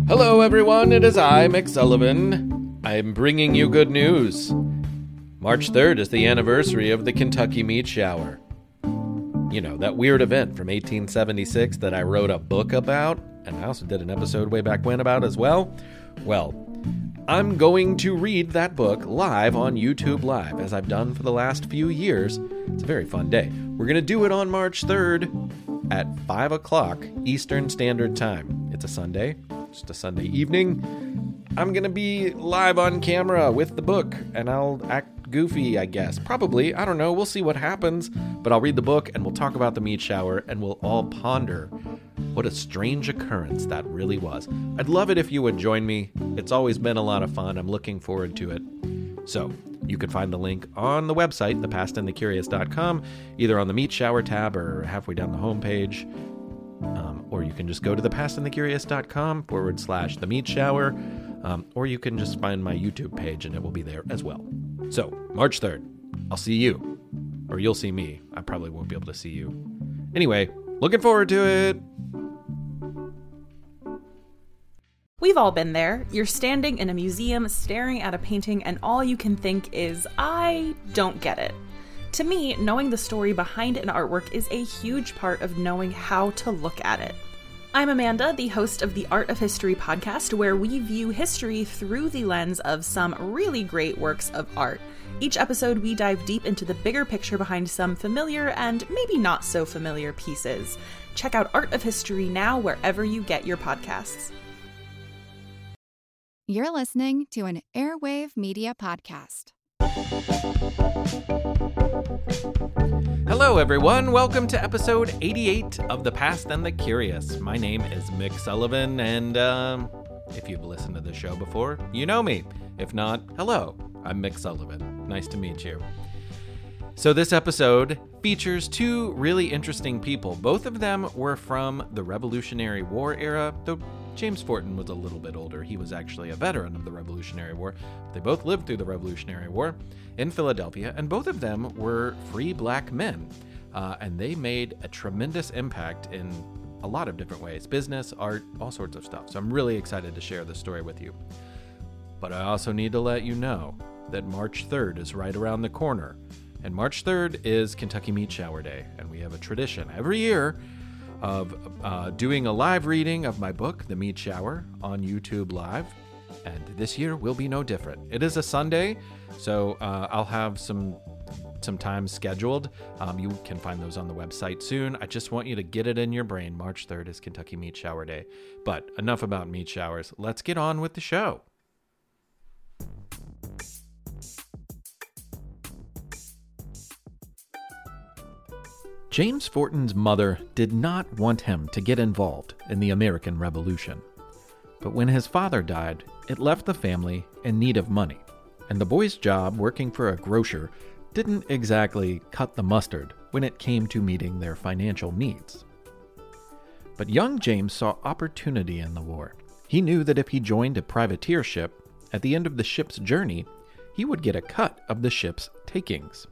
Hello everyone, it is I, Mick Sullivan. I'm bringing you good news. March 3rd is the anniversary of the Kentucky Meat Shower. You know, that weird event from 1876 that I wrote a book about, and I also did an episode way back when about as well. Well, I'm going to read that book live on YouTube Live, as I've done for the last few years. It's a very fun day. We're going to do it on March 3rd at 5 o'clock Eastern Standard Time. It's a Sunday, just a Sunday evening. I'm going to be live on camera with the book, and I'll act goofy, I guess. Probably, I don't know, we'll see what happens. But I'll read the book, and we'll talk about the meat shower, and we'll all ponder what a strange occurrence that really was. I'd love it if you would join me. It's always been a lot of fun. I'm looking forward to it. So, you can find the link on the website, thepastandthecurious.com, either on the Meat Shower tab or halfway down the homepage. Or you can just go to thepastandthecurious.com/the Meat Shower. Or you can just find my YouTube page and it will be there as well. So, March 3rd, I'll see you. Or you'll see me. I probably won't be able to see you. Anyway, looking forward to it. We've all been there. You're standing in a museum staring at a painting and all you can think is, I don't get it. To me, knowing the story behind an artwork is a huge part of knowing how to look at it. I'm Amanda, the host of the Art of History podcast, where we view history through the lens of some really great works of art. Each episode, we dive deep into the bigger picture behind some familiar and maybe not so familiar pieces. Check out Art of History now wherever you get your podcasts. You're listening to an Airwave Media Podcast. Hello, everyone. Welcome to episode 88 of The Past and the Curious. My name is Mick Sullivan, and if you've listened to the show before, you know me. If not, hello. I'm Mick Sullivan. Nice to meet you. So this episode features two really interesting people. Both of them were from the Revolutionary War era, though James Forten was a little bit older. He was actually a veteran of the Revolutionary War. They both lived through the Revolutionary War in Philadelphia, and both of them were free black men. And they made a tremendous impact in a lot of different ways. Business, art, all sorts of stuff. So I'm really excited to share this story with you. But I also need to let you know that March 3rd is right around the corner. And March 3rd is Kentucky Meat Shower Day. And we have a tradition every year of doing a live reading of my book, The Meat Shower, on YouTube Live. And this year will be no different. It is a Sunday, so I'll have some time scheduled. You can find those on the website soon. I just want you to get it in your brain. March 3rd is Kentucky Meat Shower Day. But enough about meat showers. Let's get on with the show. James Forten's mother did not want him to get involved in the American Revolution. But when his father died, it left the family in need of money, and the boy's job working for a grocer didn't exactly cut the mustard when it came to meeting their financial needs. But young James saw opportunity in the war. He knew that if he joined a privateer ship, at the end of the ship's journey, he would get a cut of the ship's takings.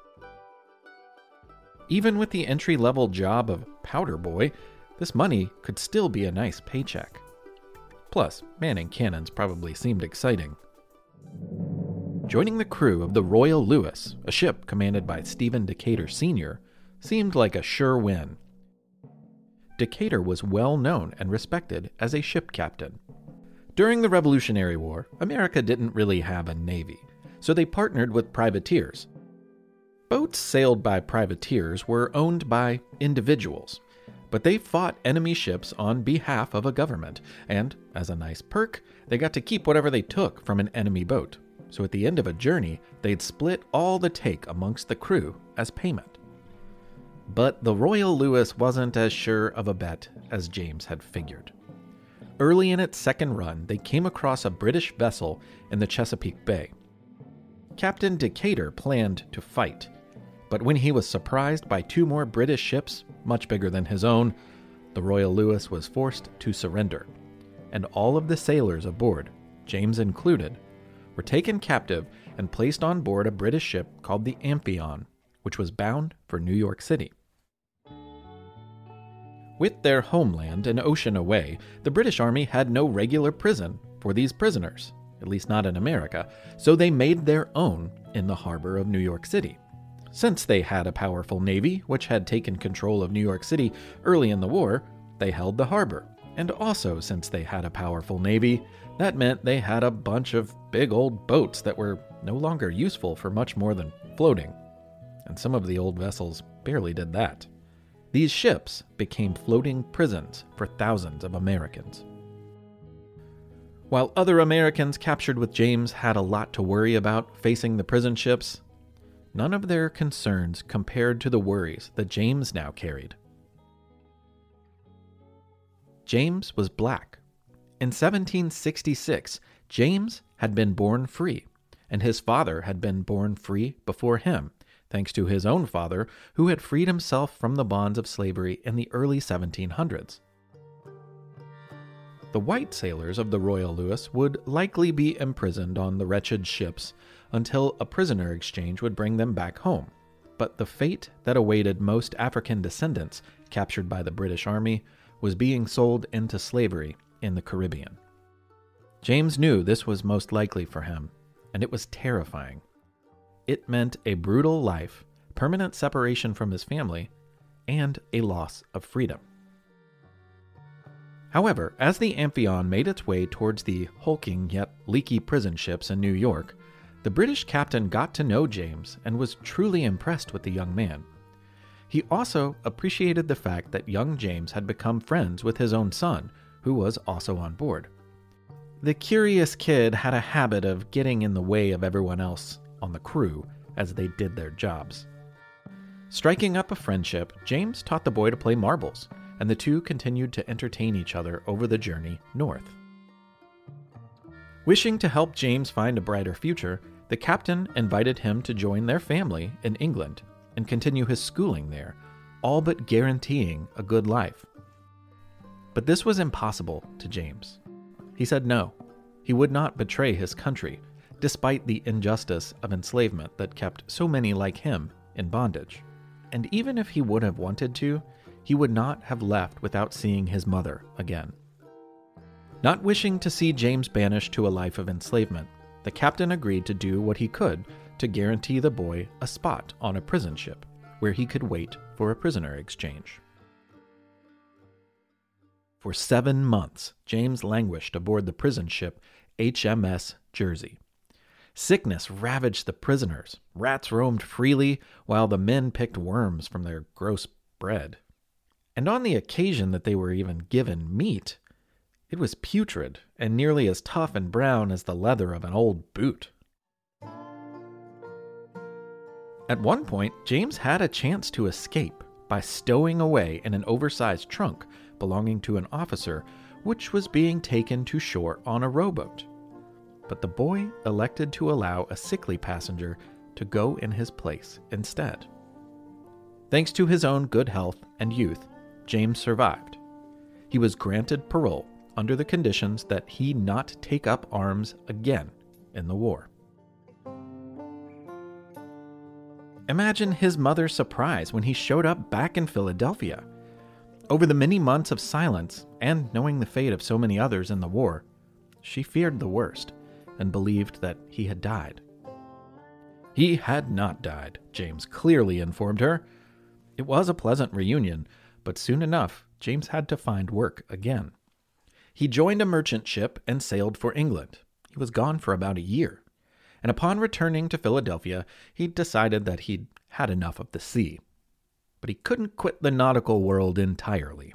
Even with the entry-level job of powder boy, this money could still be a nice paycheck. Plus, manning cannons probably seemed exciting. Joining the crew of the Royal Lewis, a ship commanded by Stephen Decatur Sr., seemed like a sure win. Decatur was well known and respected as a ship captain. During the Revolutionary War, America didn't really have a navy, so they partnered with privateers. Boats sailed by privateers were owned by individuals, but they fought enemy ships on behalf of a government, and, as a nice perk, they got to keep whatever they took from an enemy boat. So at the end of a journey, they'd split all the take amongst the crew as payment. But the Royal Lewis wasn't as sure of a bet as James had figured. Early in its second run, they came across a British vessel in the Chesapeake Bay. Captain Decatur planned to fight, but when he was surprised by two more British ships, much bigger than his own, the Royal Lewis was forced to surrender, and all of the sailors aboard, James included, were taken captive and placed on board a British ship called the Amphion, which was bound for New York City. With their homeland an ocean away, the British Army had no regular prison for these prisoners, at least not in America, so they made their own in the harbor of New York City. Since they had a powerful navy, which had taken control of New York City early in the war, they held the harbor. And also, since they had a powerful navy, that meant they had a bunch of big old boats that were no longer useful for much more than floating. And some of the old vessels barely did that. These ships became floating prisons for thousands of Americans. While other Americans captured with James had a lot to worry about facing the prison ships, none of their concerns compared to the worries that James now carried. James was black. In 1766, James had been born free, and his father had been born free before him, thanks to his own father, who had freed himself from the bonds of slavery in the early 1700s. The white sailors of the Royal Louis would likely be imprisoned on the wretched ships until a prisoner exchange would bring them back home. But the fate that awaited most African descendants captured by the British Army was being sold into slavery in the Caribbean. James knew this was most likely for him, and it was terrifying. It meant a brutal life, permanent separation from his family, and a loss of freedom. However, as the Amphion made its way towards the hulking yet leaky prison ships in New York, the British captain got to know James and was truly impressed with the young man. He also appreciated the fact that young James had become friends with his own son, who was also on board. The curious kid had a habit of getting in the way of everyone else on the crew as they did their jobs. Striking up a friendship, James taught the boy to play marbles, and the two continued to entertain each other over the journey north. Wishing to help James find a brighter future, the captain invited him to join their family in England and continue his schooling there, all but guaranteeing a good life. But this was impossible to James. He said no. He would not betray his country, despite the injustice of enslavement that kept so many like him in bondage. And even if he would have wanted to, he would not have left without seeing his mother again. Not wishing to see James banished to a life of enslavement, the captain agreed to do what he could to guarantee the boy a spot on a prison ship where he could wait for a prisoner exchange. For 7 months, James languished aboard the prison ship HMS Jersey. Sickness ravaged the prisoners. Rats roamed freely, while the men picked worms from their gross bread. And on the occasion that they were even given meat, it was putrid and nearly as tough and brown as the leather of an old boot. At one point, James had a chance to escape by stowing away in an oversized trunk belonging to an officer, which was being taken to shore on a rowboat. But the boy elected to allow a sickly passenger to go in his place instead. Thanks to his own good health and youth, James survived. He was granted parole under the conditions that he not take up arms again in the war. Imagine his mother's surprise when he showed up back in Philadelphia. Over the many months of silence, and knowing the fate of so many others in the war, she feared the worst and believed that he had died. He had not died, James clearly informed her. It was a pleasant reunion, but soon enough, James had to find work again. He joined a merchant ship and sailed for England. He was gone for about a year, and upon returning to Philadelphia, he decided that he'd had enough of the sea. But he couldn't quit the nautical world entirely.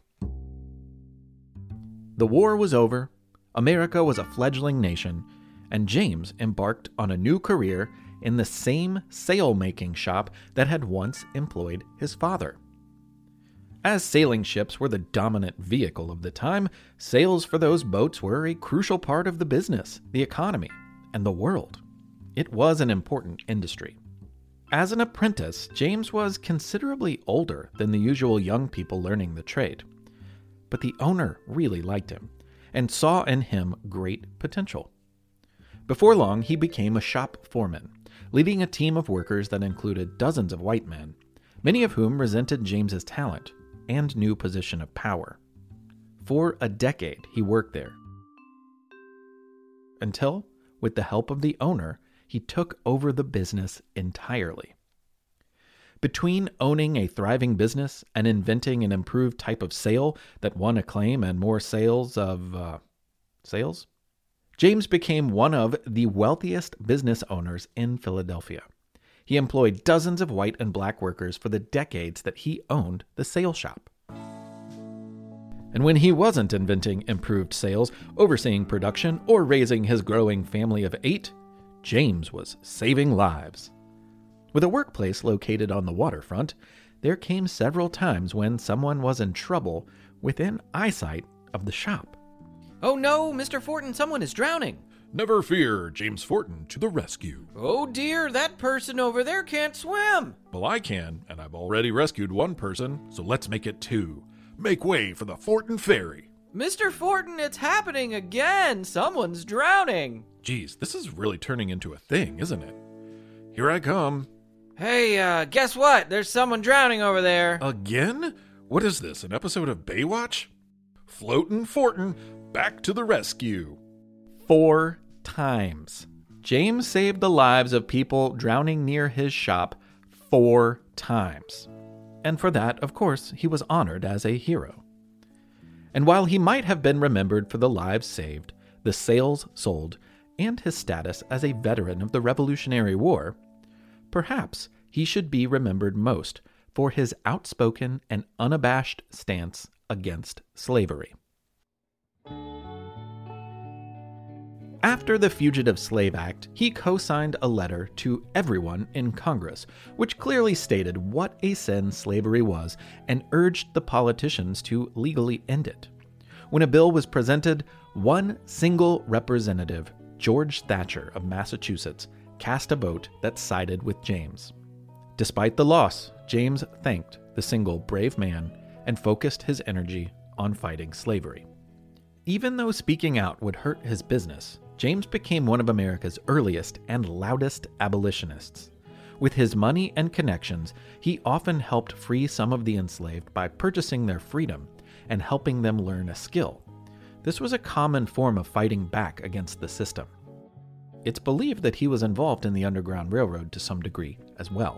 The war was over, America was a fledgling nation, and James embarked on a new career in the same sail-making shop that had once employed his father. As sailing ships were the dominant vehicle of the time, sails for those boats were a crucial part of the business, the economy, and the world. It was an important industry. As an apprentice, James was considerably older than the usual young people learning the trade. But the owner really liked him and saw in him great potential. Before long, he became a shop foreman, leading a team of workers that included dozens of white men, many of whom resented James's talent, and new position of power. For a decade, he worked there. Until, with the help of the owner, he took over the business entirely. Between owning a thriving business and inventing an improved type of sail that won acclaim and more sales, James became one of the wealthiest business owners in Philadelphia. He employed dozens of white and black workers for the decades that he owned the sail shop. And when he wasn't inventing improved sails, overseeing production, or raising his growing family of 8, James was saving lives. With a workplace located on the waterfront, there came several times when someone was in trouble within eyesight of the shop. "Oh no, Mr. Fortin, someone is drowning." "Never fear, James Fortin to the rescue." "Oh dear, that person over there can't swim." "Well, I can, and I've already rescued one person, so let's make it 2. Make way for the Fortin Ferry." "Mr. Fortin, it's happening again. Someone's drowning." Geez, this is really turning into a thing, isn't it? Here I come. "Hey, guess what? There's someone drowning over there." Again? What is this, an episode of Baywatch? Floatin' Fortin, back to the rescue. 4 times. James saved the lives of people drowning near his shop 4 times. And for that, of course, he was honored as a hero. And while he might have been remembered for the lives saved, the sails sold, and his status as a veteran of the Revolutionary War, perhaps he should be remembered most for his outspoken and unabashed stance against slavery. After the Fugitive Slave Act, he co-signed a letter to everyone in Congress, which clearly stated what a sin slavery was and urged the politicians to legally end it. When a bill was presented, one single representative, George Thatcher of Massachusetts, cast a vote that sided with James. Despite the loss, James thanked the single brave man and focused his energy on fighting slavery. Even though speaking out would hurt his business, James became one of America's earliest and loudest abolitionists. With his money and connections, he often helped free some of the enslaved by purchasing their freedom and helping them learn a skill. This was a common form of fighting back against the system. It's believed that he was involved in the Underground Railroad to some degree as well.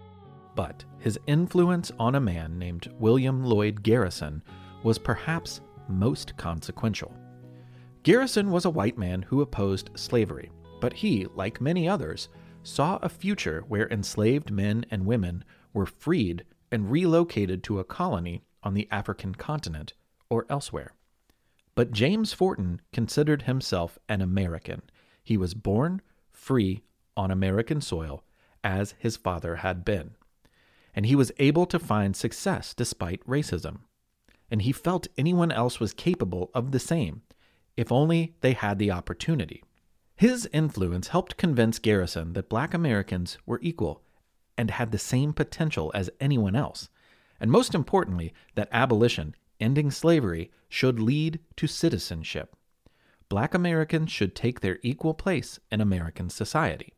But his influence on a man named William Lloyd Garrison was perhaps most consequential. Garrison was a white man who opposed slavery, but he, like many others, saw a future where enslaved men and women were freed and relocated to a colony on the African continent or elsewhere. But James Fortin considered himself an American. He was born free on American soil, as his father had been. And he was able to find success despite racism. And he felt anyone else was capable of the same, if only they had the opportunity. His influence helped convince Garrison that Black Americans were equal and had the same potential as anyone else, and most importantly, that abolition, ending slavery, should lead to citizenship. Black Americans should take their equal place in American society.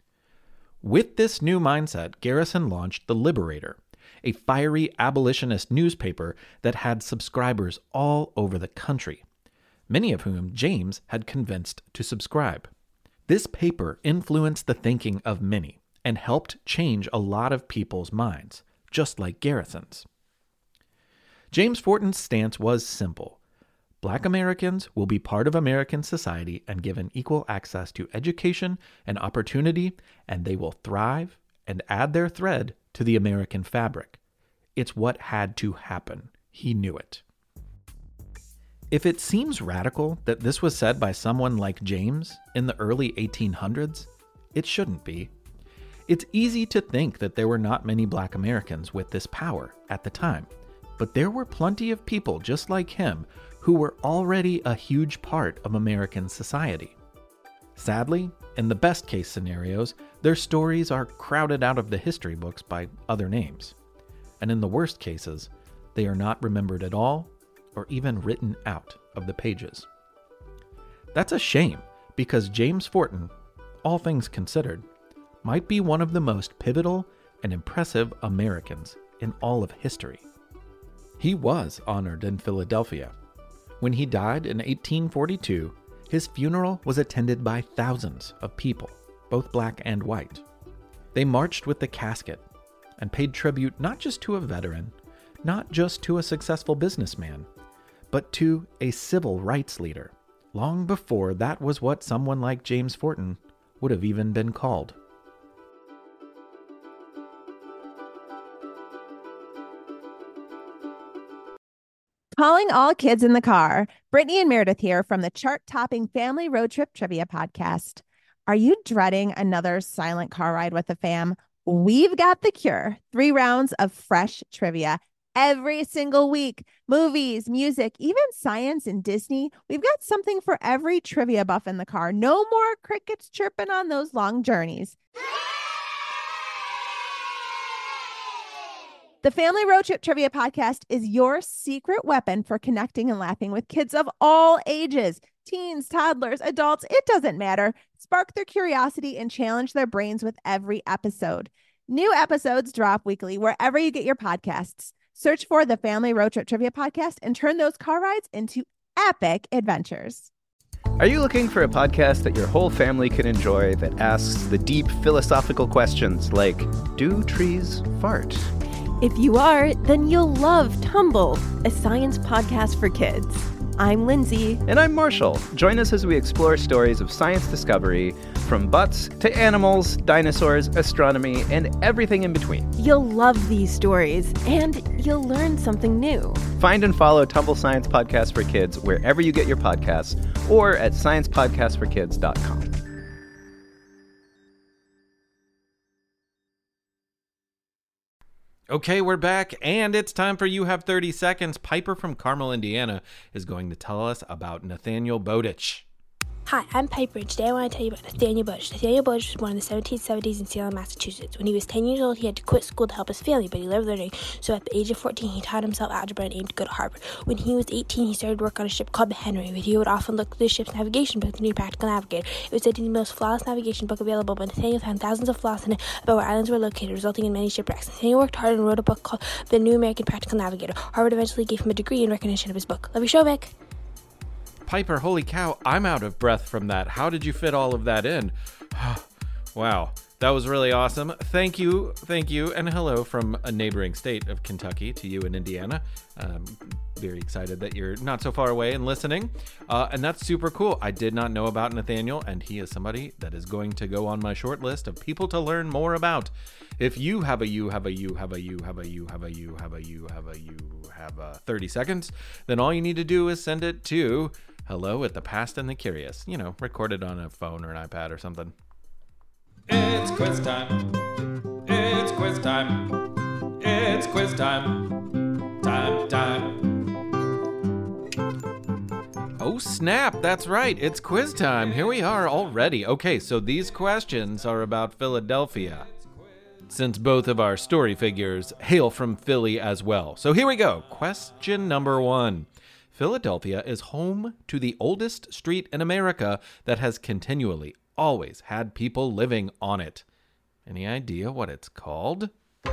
With this new mindset, Garrison launched The Liberator, a fiery abolitionist newspaper that had subscribers all over the country, many of whom James had convinced to subscribe. This paper influenced the thinking of many and helped change a lot of people's minds, just like Garrison's. James Fortin's stance was simple. Black Americans will be part of American society and given equal access to education and opportunity, and they will thrive and add their thread to the American fabric. It's what had to happen. He knew it. If it seems radical that this was said by someone like James in the early 1800s, it shouldn't be. It's easy to think that there were not many Black Americans with this power at the time, but there were plenty of people just like him who were already a huge part of American society. Sadly, in the best case scenarios, their stories are crowded out of the history books by other names. And in the worst cases, they are not remembered at all or even written out of the pages. That's a shame, because James Fortin, all things considered, might be one of the most pivotal and impressive Americans in all of history. He was honored in Philadelphia. When he died in 1842, his funeral was attended by thousands of people, both black and white. They marched with the casket and paid tribute not just to a veteran, not just to a successful businessman, but to a civil rights leader, long before that was what someone like James Forten would have even been called. Calling all kids in the car. Brittany and Meredith here from the chart-topping Family Road Trip Trivia Podcast. Are you dreading another silent car ride with the fam? We've got the cure. 3 rounds of fresh trivia every single week. Movies, music, even science and Disney. We've got something for every trivia buff in the car. No more crickets chirping on those long journeys. The Family Road Trip Trivia Podcast is your secret weapon for connecting and laughing with kids of all ages. Teens, toddlers, adults, it doesn't matter. Spark their curiosity and challenge their brains with every episode. New episodes drop weekly wherever you get your podcasts. Search for the Family Road Trip Trivia Podcast and turn those car rides into epic adventures. Are you looking for a podcast that your whole family can enjoy that asks the deep philosophical questions like, do trees fart? If you are, then you'll love Tumble, a science podcast for kids. I'm Lindsay. And I'm Marshall. Join us as we explore stories of science discovery, from butts to animals, dinosaurs, astronomy, and everything in between. You'll love these stories, and you'll learn something new. Find and follow Tumble Science Podcast for Kids wherever you get your podcasts, or at sciencepodcastforkids.com. Okay, we're back, and it's time for You Have 30 Seconds. Piper from Carmel, Indiana, is going to tell us about Nathaniel Bowditch. Hi, I'm Piper, and today I want to tell you about Nathaniel Bowditch. Nathaniel Bowditch was born in the 1770s in Salem, Massachusetts. When he was 10 years old, he had to quit school to help his family, but he loved learning, so at the age of 14, he taught himself algebra and aimed to go to Harvard. When he was 18, he started work on a ship called the Henry, where he would often look through the ship's navigation book to need a practical navigator. It was said to be the most flawless navigation book available, but Nathaniel found thousands of flaws in it about where islands were located, resulting in many shipwrecks. Nathaniel worked hard and wrote a book called The New American Practical Navigator. Harvard eventually gave him a degree in recognition of his book. Love your show, Vic. Piper, holy cow, I'm out of breath from that. How did you fit all of that in? Wow, that was really awesome. Thank you, and hello from a neighboring state of Kentucky to you in Indiana. Very excited that you're not so far away and listening, and that's super cool. I did not know about Nathaniel, and he is somebody that is going to go on my short list of people to learn more about. If you have a 30 seconds, then all you need to do is send it to hello@thepastandthecurious. Recorded on a phone or an iPad or something. It's quiz time. It's quiz time. It's quiz time. Time. Oh snap, that's right, it's quiz time. Here we are already. Okay, so these questions are about Philadelphia, since both of our story figures hail from Philly as well. So here we go. Question number 1. Philadelphia is home to the oldest street in America that has continually, always had people living on it. Any idea what it's called?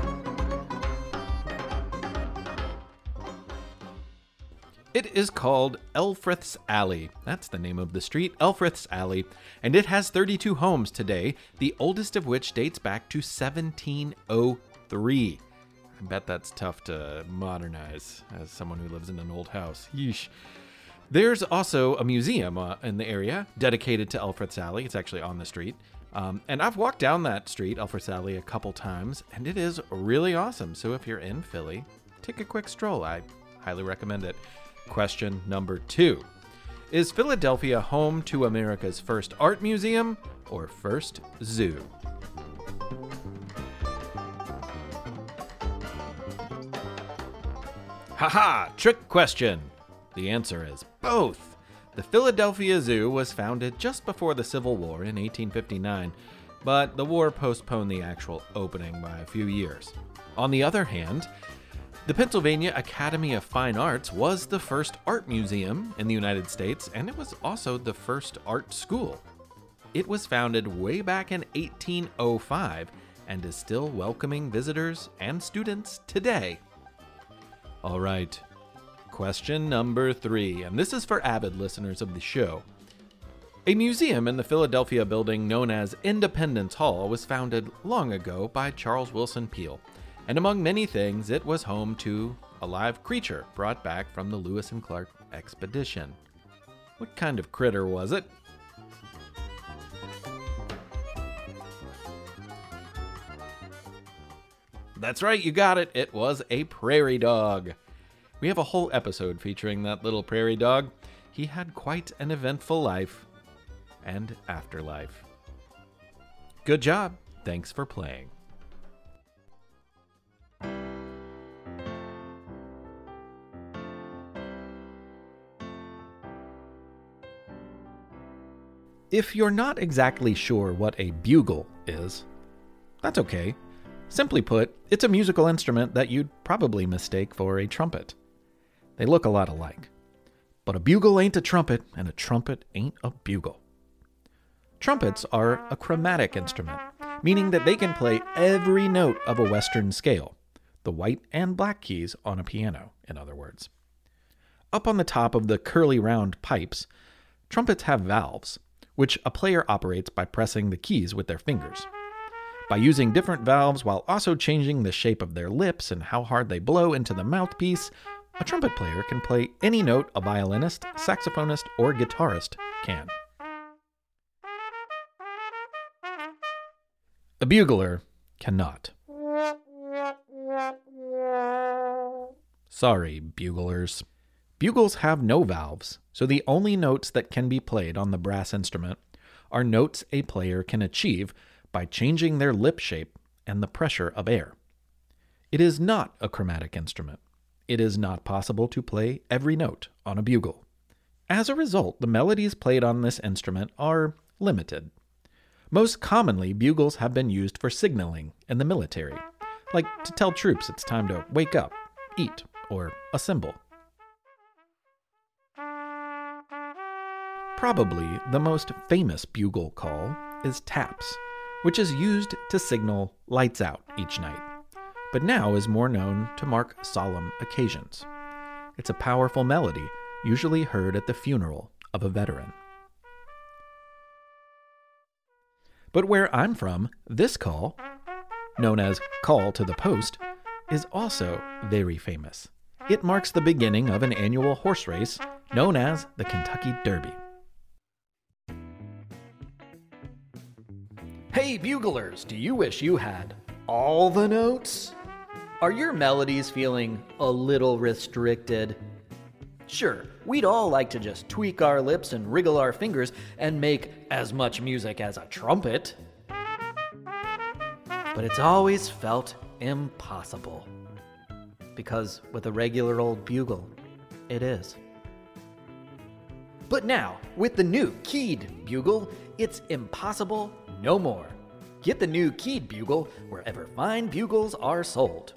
It is called Elfreth's Alley. That's the name of the street, Elfreth's Alley, and it has 32 homes today, the oldest of which dates back to 1703. I bet that's tough to modernize as someone who lives in an old house. Yeesh. There's also a museum in the area dedicated to Elfreth's Alley. It's actually on the street. And I've walked down that street, Elfreth's Alley, a couple times, and it is really awesome. So if you're in Philly, take a quick stroll. I highly recommend it. Question number 2. Is Philadelphia home to America's first art museum or first zoo? Haha, trick question. The answer is both. The Philadelphia Zoo was founded just before the Civil War in 1859, but the war postponed the actual opening by a few years. On the other hand, the Pennsylvania Academy of Fine Arts was the first art museum in the United States, and it was also the first art school. It was founded way back in 1805 and is still welcoming visitors and students today. All right. Question number 3, and this is for avid listeners of the show. A museum in the Philadelphia building known as Independence Hall was founded long ago by Charles Willson Peale, and among many things, it was home to a live creature brought back from the Lewis and Clark expedition. What kind of critter was it? That's right, you got it. It was a prairie dog. We have a whole episode featuring that little prairie dog. He had quite an eventful life and afterlife. Good job. Thanks for playing. If you're not exactly sure what a bugle is, that's okay. Simply put, it's a musical instrument that you'd probably mistake for a trumpet. They look a lot alike. But a bugle ain't a trumpet, and a trumpet ain't a bugle. Trumpets are a chromatic instrument, meaning that they can play every note of a Western scale, the white and black keys on a piano, in other words. Up on the top of the curly round pipes, trumpets have valves, which a player operates by pressing the keys with their fingers. By using different valves while also changing the shape of their lips and how hard they blow into the mouthpiece, a trumpet player can play any note a violinist, saxophonist, or guitarist can. A bugler cannot. Sorry, buglers. Bugles have no valves, so the only notes that can be played on the brass instrument are notes a player can achieve by changing their lip shape and the pressure of air. It is not a chromatic instrument. It is not possible to play every note on a bugle. As a result, the melodies played on this instrument are limited. Most commonly, bugles have been used for signaling in the military, like to tell troops it's time to wake up, eat, or assemble. Probably the most famous bugle call is taps, which is used to signal lights out each night, but now is more known to mark solemn occasions. It's a powerful melody, usually heard at the funeral of a veteran. But where I'm from, this call, known as Call to the Post, is also very famous. It marks the beginning of an annual horse race known as the Kentucky Derby. Hey buglers, do you wish you had all the notes? Are your melodies feeling a little restricted? Sure, we'd all like to just tweak our lips and wriggle our fingers and make as much music as a trumpet. But it's always felt impossible. Because with a regular old bugle, it is. But now, with the new keyed bugle, it's impossible no more. Get the new keyed bugle wherever fine bugles are sold.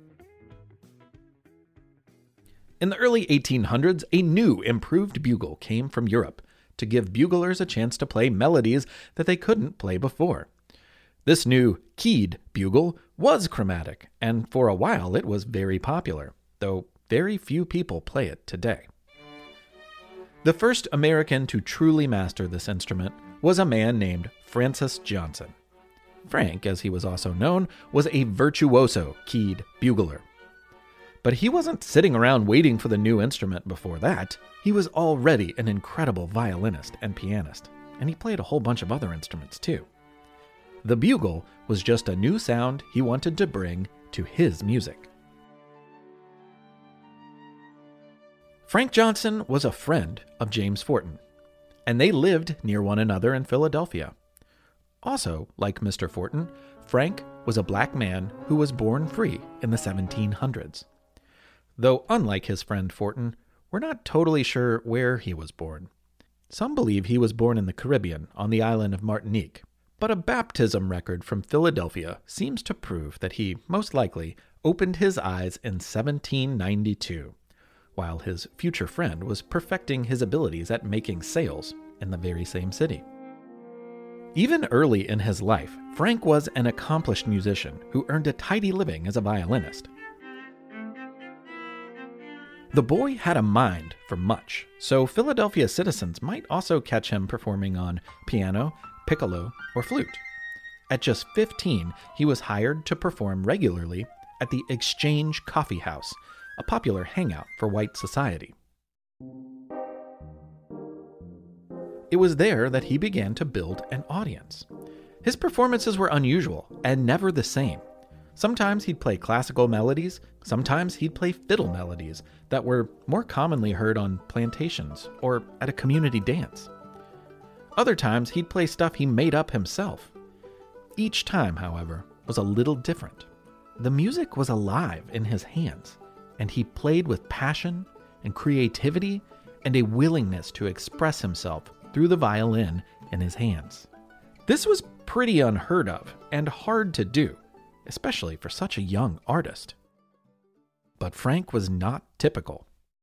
In the early 1800s, a new, improved bugle came from Europe to give buglers a chance to play melodies that they couldn't play before. This new keyed bugle was chromatic, and for a while it was very popular, though very few people play it today. The first American to truly master this instrument was a man named Francis Johnson. Frank, as he was also known, was a virtuoso keyed bugler. But he wasn't sitting around waiting for the new instrument before that. He was already an incredible violinist and pianist, and he played a whole bunch of other instruments too. The bugle was just a new sound he wanted to bring to his music. Frank Johnson was a friend of James Fortin, and they lived near one another in Philadelphia. Also, like Mr. Fortin, Frank was a black man who was born free in the 1700s. Though unlike his friend Fortin, we're not totally sure where he was born. Some believe he was born in the Caribbean on the island of Martinique, but a baptism record from Philadelphia seems to prove that he most likely opened his eyes in 1792, while his future friend was perfecting his abilities at making sails in the very same city. Even early in his life, Frank was an accomplished musician who earned a tidy living as a violinist. The boy had a mind for much, so Philadelphia citizens might also catch him performing on piano, piccolo, or flute. At just 15, he was hired to perform regularly at the Exchange Coffee House, a popular hangout for white society. It was there that he began to build an audience. His performances were unusual and never the same. Sometimes he'd play classical melodies, sometimes he'd play fiddle melodies that were more commonly heard on plantations or at a community dance. Other times he'd play stuff he made up himself. Each time, however, was a little different. The music was alive in his hands, and he played with passion and creativity and a willingness to express himself through the violin in his hands. This was pretty unheard of and hard to do, especially for such a young artist. But Frank was not typical.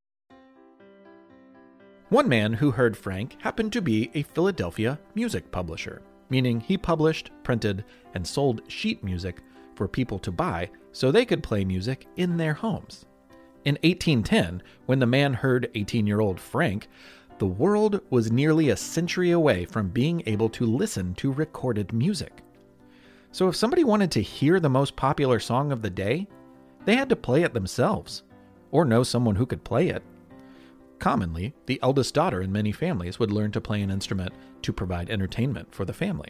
One man who heard Frank happened to be a Philadelphia music publisher, meaning he published, printed, and sold sheet music for people to buy so they could play music in their homes. In 1810, when the man heard 18-year-old Frank, the world was nearly a century away from being able to listen to recorded music. So if somebody wanted to hear the most popular song of the day, they had to play it themselves, or know someone who could play it. Commonly, the eldest daughter in many families would learn to play an instrument to provide entertainment for the family.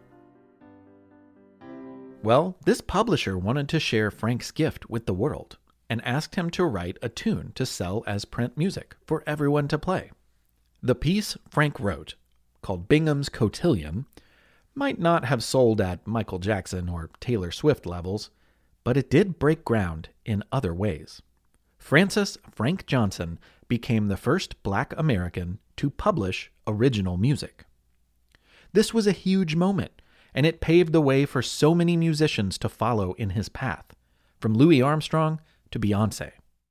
Well, this publisher wanted to share Frank's gift with the world and asked him to write a tune to sell as print music for everyone to play. The piece Frank wrote, called Bingham's Cotillion, might not have sold at Michael Jackson or Taylor Swift levels, but it did break ground in other ways. Francis Frank Johnson became the first Black American to publish original music. This was a huge moment, and it paved the way for so many musicians to follow in his path, from Louis Armstrong to Beyoncé.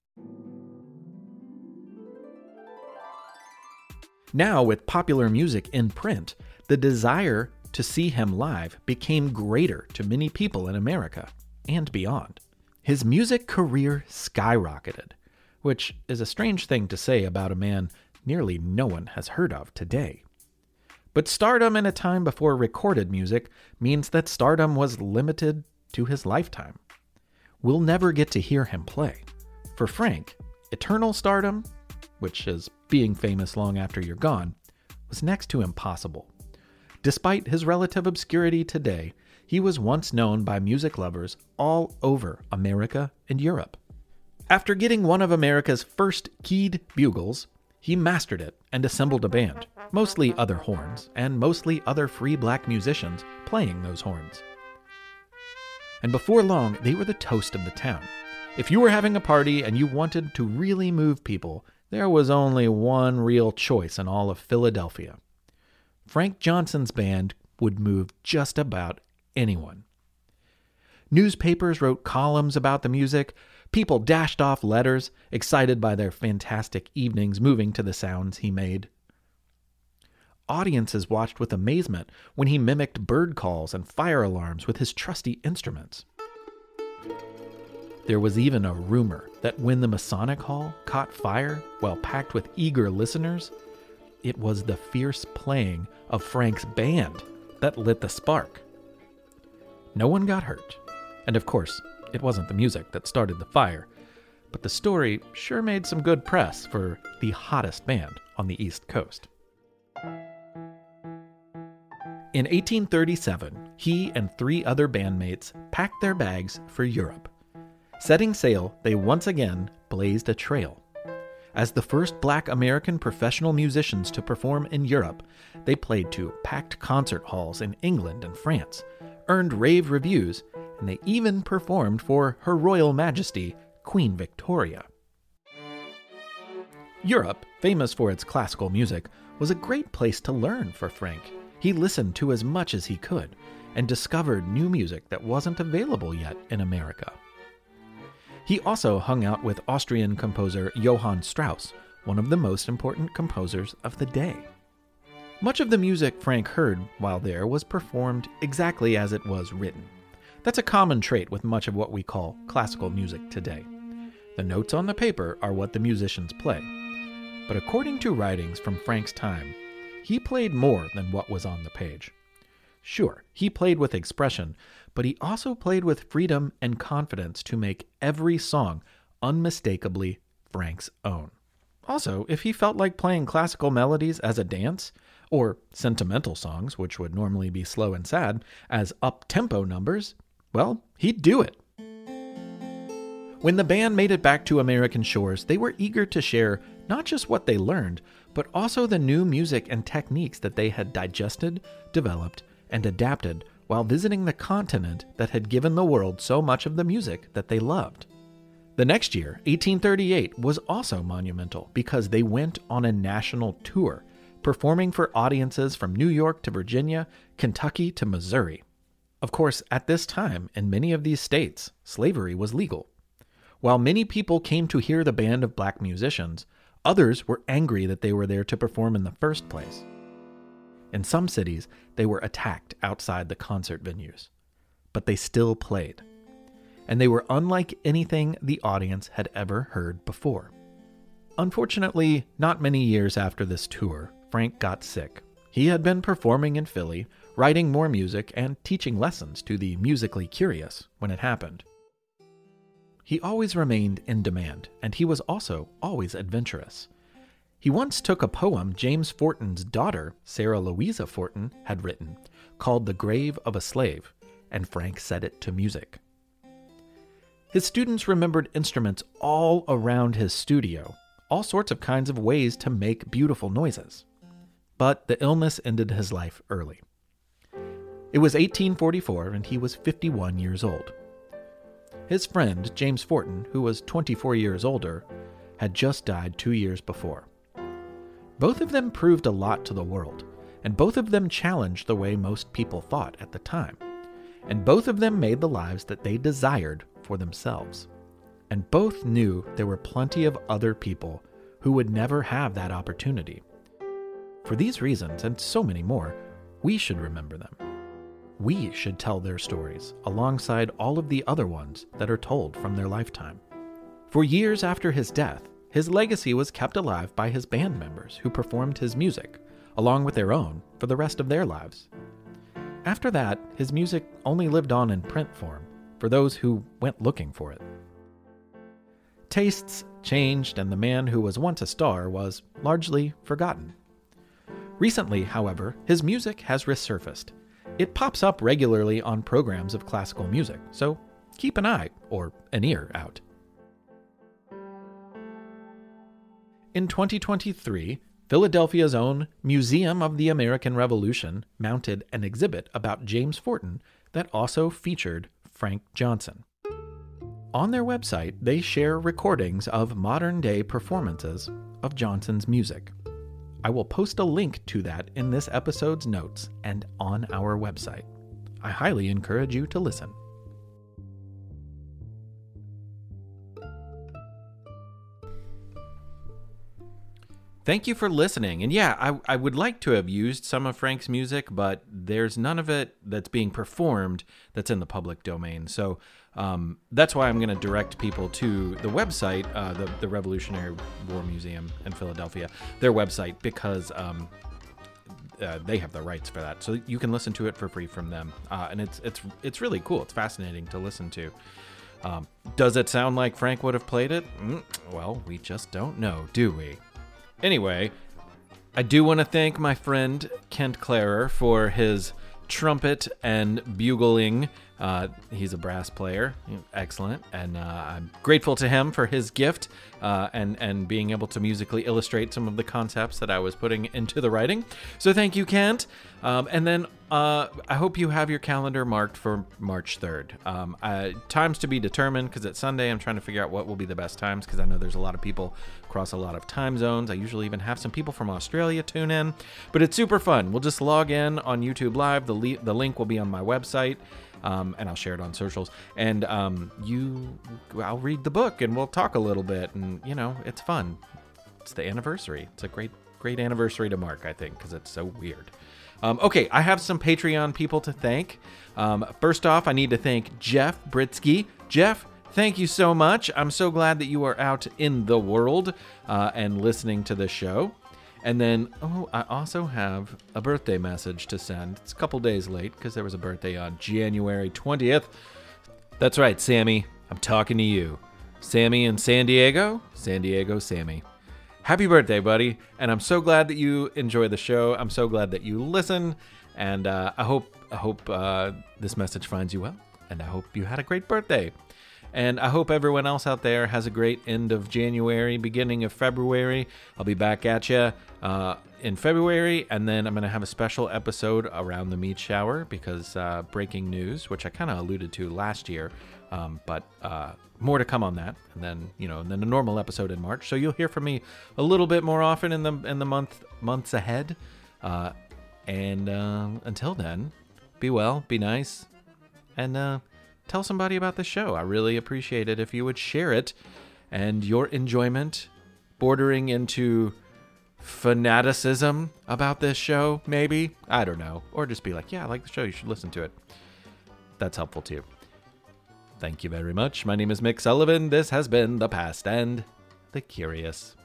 Now, with popular music in print, the desire to see him live became greater to many people in America and beyond. His music career skyrocketed, which is a strange thing to say about a man nearly no one has heard of today. But stardom in a time before recorded music means that stardom was limited to his lifetime. We'll never get to hear him play. For Frank, eternal stardom, which is being famous long after you're gone, was next to impossible. Despite his relative obscurity today, he was once known by music lovers all over America and Europe. After getting one of America's first keyed bugles, he mastered it and assembled a band, mostly other horns, and mostly other free black musicians playing those horns. And before long, they were the toast of the town. If you were having a party and you wanted to really move people, there was only one real choice in all of Philadelphia. Frank Johnson's band would move just about anyone. Newspapers wrote columns about the music. People dashed off letters, excited by their fantastic evenings moving to the sounds he made. Audiences watched with amazement when he mimicked bird calls and fire alarms with his trusty instruments. There was even a rumor that when the Masonic Hall caught fire while packed with eager listeners, it was the fierce playing of Frank's band that lit the spark. No one got hurt, and of course, it wasn't the music that started the fire, but the story sure made some good press for the hottest band on the East Coast. In 1837, he and 3 other bandmates packed their bags for Europe. Setting sail, they once again blazed a trail. As the first Black American professional musicians to perform in Europe, they played to packed concert halls in England and France, earned rave reviews, and they even performed for Her Royal Majesty, Queen Victoria. Europe, famous for its classical music, was a great place to learn for Frank. He listened to as much as he could and discovered new music that wasn't available yet in America. He also hung out with Austrian composer Johann Strauss, one of the most important composers of the day. Much of the music Frank heard while there was performed exactly as it was written. That's a common trait with much of what we call classical music today. The notes on the paper are what the musicians play. But according to writings from Frank's time, he played more than what was on the page. Sure, he played with expression, but he also played with freedom and confidence to make every song unmistakably Frank's own. Also, if he felt like playing classical melodies as a dance, or sentimental songs, which would normally be slow and sad, as up-tempo numbers, well, he'd do it. When the band made it back to American shores, they were eager to share not just what they learned, but also the new music and techniques that they had digested, developed, and adapted while visiting the continent that had given the world so much of the music that they loved. The next year, 1838, was also monumental because they went on a national tour, performing for audiences from New York to Virginia, Kentucky to Missouri. Of course, at this time, in many of these states, slavery was legal. While many people came to hear the band of black musicians, others were angry that they were there to perform in the first place. In some cities, they were attacked outside the concert venues, but they still played. And they were unlike anything the audience had ever heard before. Unfortunately, not many years after this tour, Frank got sick. He had been performing in Philly, writing more music, and teaching lessons to the musically curious when it happened. He always remained in demand, and he was also always adventurous. He once took a poem James Fortin's daughter, Sarah Louisa Fortin, had written, called The Grave of a Slave, and Frank set it to music. His students remembered instruments all around his studio, all sorts of kinds of ways to make beautiful noises. But the illness ended his life early. It was 1844, and he was 51 years old. His friend, James Fortin, who was 24 years older, had just died 2 years before. Both of them proved a lot to the world, and both of them challenged the way most people thought at the time. And both of them made the lives that they desired for themselves. And both knew there were plenty of other people who would never have that opportunity. For these reasons, and so many more, we should remember them. We should tell their stories alongside all of the other ones that are told from their lifetime. For years after his death, his legacy was kept alive by his band members who performed his music, along with their own, for the rest of their lives. After that, his music only lived on in print form for those who went looking for it. Tastes changed, and the man who was once a star was largely forgotten. Recently, however, his music has resurfaced. It pops up regularly on programs of classical music, so keep an eye or an ear out. In 2023, Philadelphia's own Museum of the American Revolution mounted an exhibit about James Fortin that also featured Frank Johnson. On their website, they share recordings of modern-day performances of Johnson's music. I will post a link to that in this episode's notes and on our website. I highly encourage you to listen. Thank you for listening. And yeah, I would like to have used some of Frank's music, but there's none of it that's being performed that's in the public domain. So that's why I'm going to direct people to the website, the Revolutionary War Museum in Philadelphia, their website, because they have the rights for that. So you can listen to it for free from them. And it's really cool. It's fascinating to listen to. Does it sound like Frank would have played it? Well, we just don't know, do we? Anyway, I do want to thank my friend Kent Clarer for his trumpet and bugling. He's a brass player. Excellent. And I'm grateful to him for his gift and being able to musically illustrate some of the concepts that I was putting into the writing. So thank you, Kent. And then I hope you have your calendar marked for March 3rd. Times to be determined, because it's Sunday. I'm trying to figure out what will be the best times, because I know there's a lot of people across a lot of time zones. I usually even have some people from Australia tune in, but it's super fun. We'll just log in on YouTube Live. The link will be on my website. And I'll share it on socials. And I'll read the book and we'll talk a little bit. And, it's fun. It's the anniversary. It's a great anniversary to mark, I think, because it's so weird. Okay, I have some Patreon people to thank. First off, I need to thank Jeff Britsky. Jeff, thank you so much. I'm so glad that you are out in the world and listening to the show. And then, I also have a birthday message to send. It's a couple days late because there was a birthday on January 20th. That's right, Sammy. I'm talking to you. Sammy in San Diego. San Diego, Sammy. Happy birthday, buddy. And I'm so glad that you enjoy the show. I'm so glad that you listen. And I hope this message finds you well. And I hope you had a great birthday. And I hope everyone else out there has a great end of January, beginning of February. I'll be back at you in February, and then I'm going to have a special episode around the meat shower because breaking news, which I kind of alluded to last year, but more to come on that. And then, and then a normal episode in March. So you'll hear from me a little bit more often in the months ahead. And until then, be well, be nice, and tell somebody about the show. I really appreciate it if you would share it, and your enjoyment bordering into fanaticism about this show, maybe. I don't know. Or just be like, yeah, I like the show. You should listen to it. That's helpful too. Thank you very much. My name is Mick Sullivan. This has been The Past and the Curious.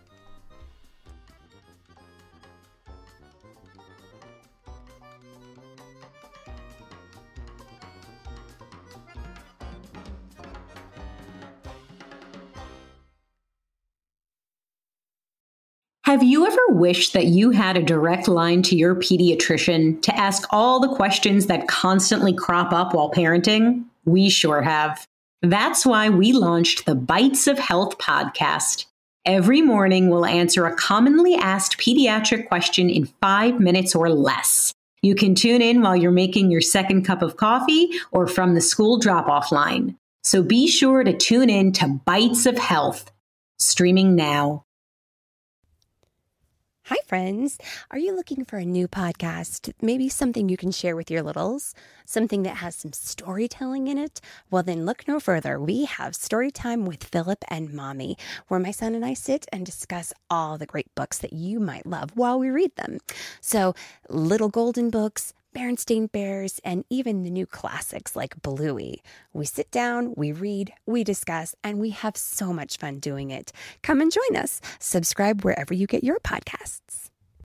Have you ever wished that you had a direct line to your pediatrician to ask all the questions that constantly crop up while parenting? We sure have. That's why we launched the Bites of Health podcast. Every morning, we'll answer a commonly asked pediatric question in 5 minutes or less. You can tune in while you're making your second cup of coffee or from the school drop-off line. So be sure to tune in to Bites of Health, streaming now. Hi, friends. Are you looking for a new podcast? Maybe something you can share with your littles? Something that has some storytelling in it? Well, then look no further. We have Storytime with Philip and Mommy, where my son and I sit and discuss all the great books that you might love while we read them. So, Little Golden Books, Berenstain Bears, and even the new classics like Bluey. We sit down, we read, we discuss, and we have so much fun doing it. Come and join us. Subscribe wherever you get your podcasts.